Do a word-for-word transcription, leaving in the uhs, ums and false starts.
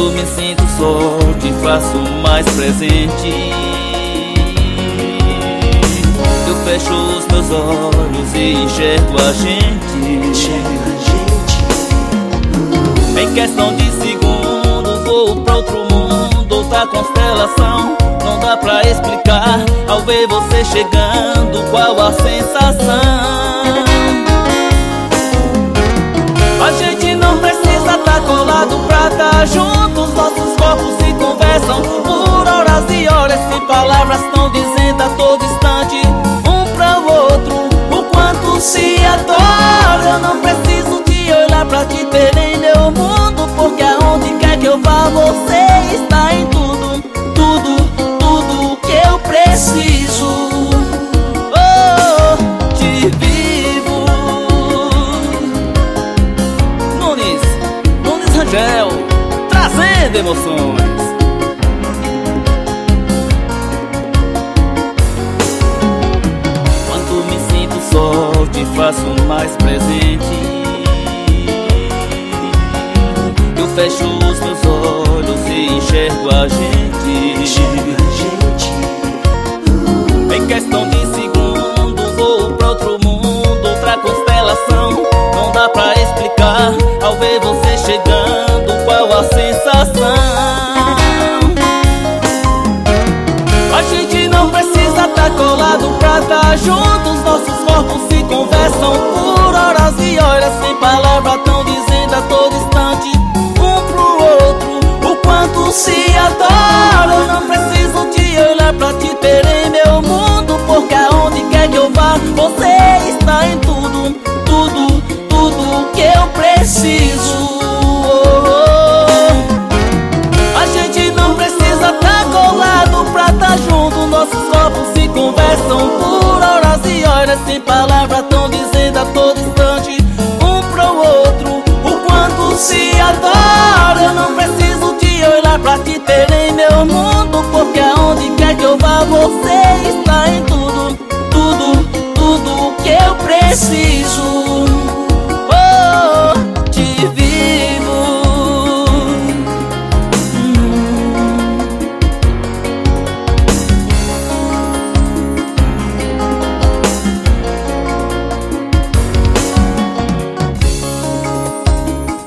Quando me sinto só, te faço mais presente. Eu fecho os meus olhos e enxergo a gente. Em questão de segundos vou pra outro mundo, outra constelação. Não dá pra explicar ao ver você chegando qual a sensação. A gente não precisa tá colado pra tá juntos. Nossos corpos se conversam por horas e horas, sem palavras tão dizendo a todo instante um pra o outro o quanto se adora. Eu não preciso te olhar pra te ter em meu mundo, porque aonde quer que eu vá você está em tudo, tudo, tudo que eu preciso. Oh, te vivo. Nunes, Nunes Rangel, trazendo emoções. Quando me sinto só, te faço mais presente. Eu fecho os meus olhos e enxergo a gente. Em questão de segundos vou pra outro mundo, outra constelação. Não dá pra explicar ao ver você chegando qual a sensação. A gente não precisa tá colado pra tá juntos. Nossos corpos se conversam por horas e horas, sem palavra tão dizendo a todo instante um pro outro o quanto se adora. Eu não preciso te olhar pra te ter em meu mundo, porque aonde quer que eu vá você está em tudo, tudo, tudo que eu preciso. Oh, oh. A gente não precisa tá colado pra tá junto. Nossos corpos se conversam por horas e horas, sem palavra tão dizendo a todo instante um pro outro o quanto se adora. Eu não preciso te olhar pra te ter em meu mundo, porque aonde quer que eu vá você está em tudo, tudo, tudo que eu preciso.